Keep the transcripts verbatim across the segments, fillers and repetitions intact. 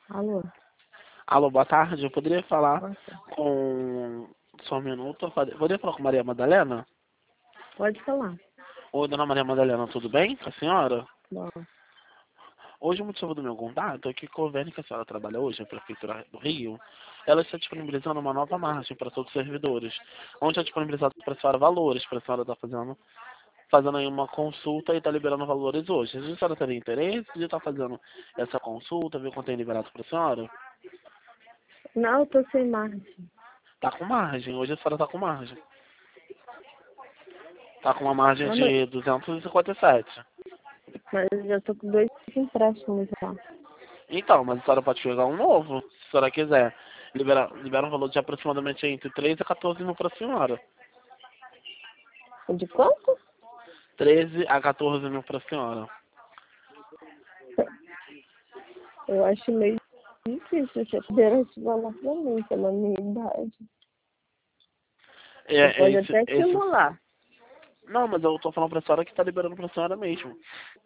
Alô? Alô, boa tarde. Eu poderia falar Nossa. com... Só um minuto. Poderia falar com Maria Madalena? Pode falar. Oi, dona Maria Madalena, tudo bem com a senhora? Bom, Hoje o motivo do meu contato é que o convênio que a senhora trabalha hoje, a Prefeitura do Rio, ela está disponibilizando uma nova margem para todos os servidores, onde é disponibilizado para a senhora valores, para a senhora estar fazendo, fazendo aí uma consulta e está liberando valores hoje. A senhora teria interesse de estar fazendo essa consulta, ver quanto tem liberado para a senhora? não, eu tô sem margem. Tá com margem, hoje a senhora está com margem. Tá com uma margem Não, mas, de duzentos e cinquenta e sete. mas eu já tô com dois empréstimos já. Então, mas a senhora pode pegar um novo, se a senhora quiser. Libera, libera um valor de aproximadamente entre treze a quatorze mil para a senhora. De quanto? treze a quatorze mil para a senhora. Eu acho meio difícil você poder esse valor pra mim, pela minha idade. É, Você é pode esse, até esse... simular. Não, mas eu tô falando para a senhora que está liberando para a senhora mesmo.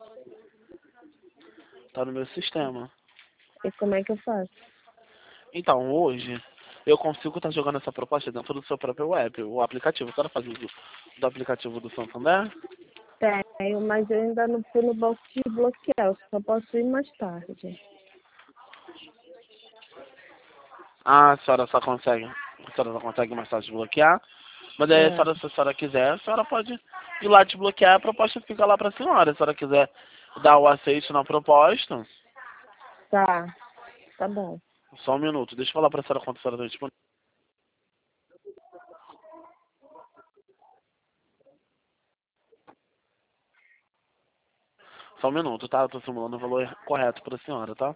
Tá no meu sistema. E como é que eu faço? Então, hoje, eu consigo estar jogando essa proposta dentro do seu próprio web, o aplicativo. A senhora faz uso do aplicativo do Santander? Tenho, mas eu ainda não fui no banco de bloquear. Eu só posso ir mais tarde. Ah, a senhora só consegue. A senhora só consegue mais tarde desbloquear. Mas aí, a É, senhora, se a senhora quiser, a senhora pode ir lá desbloquear, a proposta fica lá para a senhora. Se a senhora quiser dar o aceite na proposta, tá. Tá bom. só um minuto. Deixa eu falar para a senhora quanto a senhora está disponível. Só um minuto, tá? Eu tô simulando o valor correto para a senhora, tá?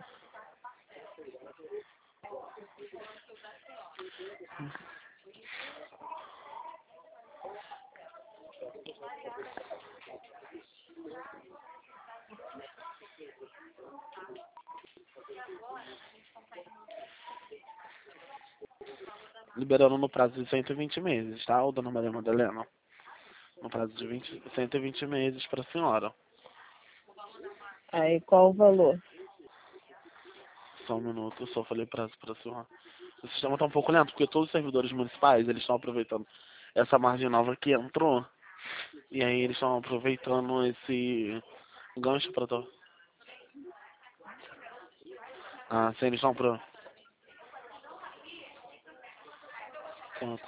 Liberando no prazo de cento e vinte meses, tá, ô dona Maria Madalena? No prazo de vinte, cento e vinte meses para a senhora. Aí, qual o valor? Só um minuto, eu só falei prazo para a senhora. O sistema está um pouco lento, porque todos os servidores municipais, eles estão aproveitando essa margem nova que entrou. E aí eles estão aproveitando esse gancho para... To... Ah, sim, eles estão pro... Pronto.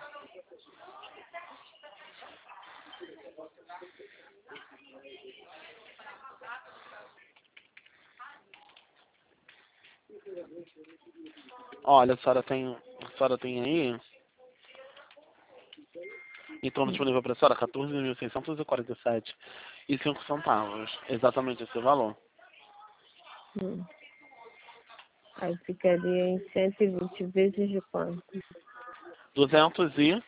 Olha, a senhora tem, a senhora tem aí, em torno disponível para a senhora, quatorze mil seiscentos e quarenta e sete e cinco centavos. Exatamente esse valor. Hum. Aí ficaria em cento e vinte vezes de quanto? duzentos e...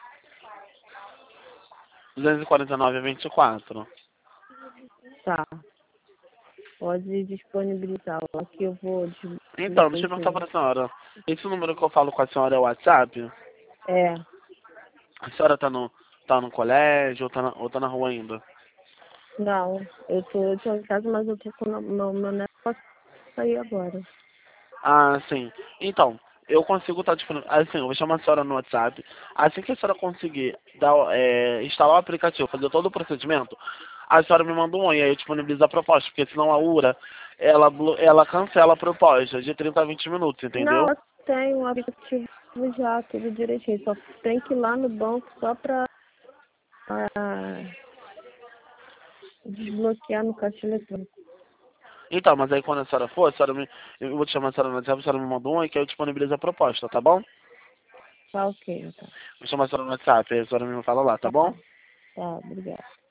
duzentos e quarenta e nove e vinte e quatro. Tá. Pode disponibilizar. Aqui eu vou de Então, deixa eu depois perguntar ver. para a senhora. Esse número que eu falo com a senhora é o WhatsApp? É. A senhora tá no, tá no colégio ou tá, na, ou tá na rua ainda? Não, eu tô, eu tô em casa, mas eu tô com o meu, meu neto pra sair agora. Ah, sim. Então, eu consigo estar disponível. Assim, eu vou chamar a senhora no WhatsApp. Assim que a senhora conseguir dar, é, instalar o aplicativo, fazer todo o procedimento, a senhora me manda um oi, aí eu disponibilizo a proposta, porque senão a URA, ela, blo- ela cancela a proposta de trinta a vinte minutos, Não, entendeu? eu tenho um aplicativo já, tudo direitinho. Só tem que ir lá no banco só pra ah, desbloquear no caixa eletrônico. Então, mas aí quando a senhora for, a senhora me, eu vou te chamar a senhora no WhatsApp, a senhora me manda um oi, que aí eu disponibilizo a proposta, tá bom? Tá ok, então. Vou chamar a senhora no WhatsApp, aí a senhora me fala lá, tá Tá, bom? tá, obrigada.